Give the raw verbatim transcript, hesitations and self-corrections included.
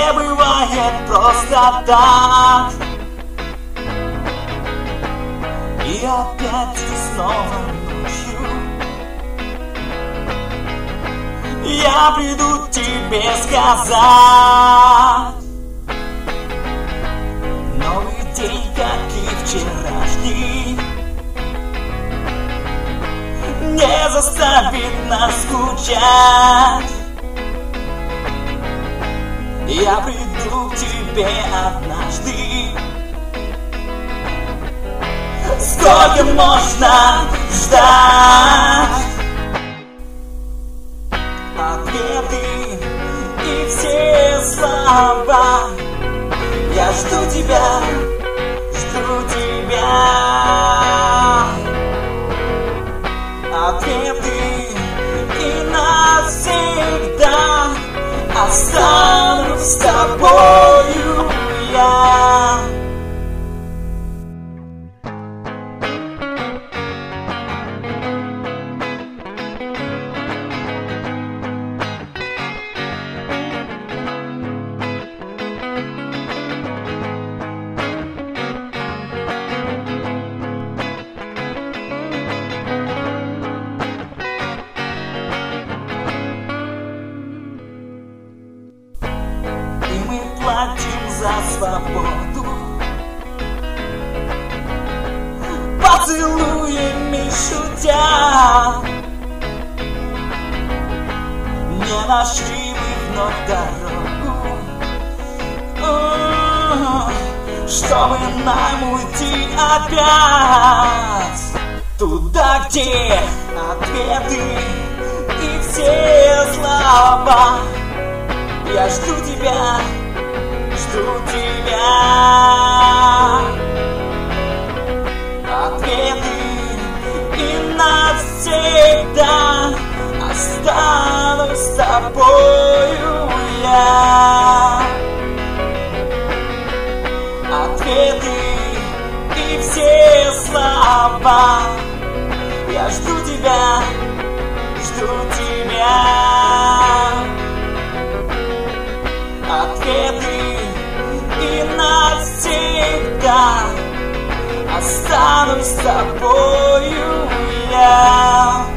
не бывает просто так. И опять ты снова ночью. Я приду тебе сказать. Новый день, как и вчерашний, не заставит нас скучать. Я приду к тебе однажды. Сколько можно ждать? Ответы и все слова. Я жду тебя, жду тебя. Ответы и навсегда останусь с тобою я. Платим за свободу поцелуями шутя. Не нашли мы вновь дорогу, чтобы нам уйти опять туда, где ответы и все слова. Я жду тебя, жду тебя. Ответы и навсегда останусь с тобою я. Ответы и все слова. Я жду тебя, жду тебя. Ответы и навсегда останусь с тобою я.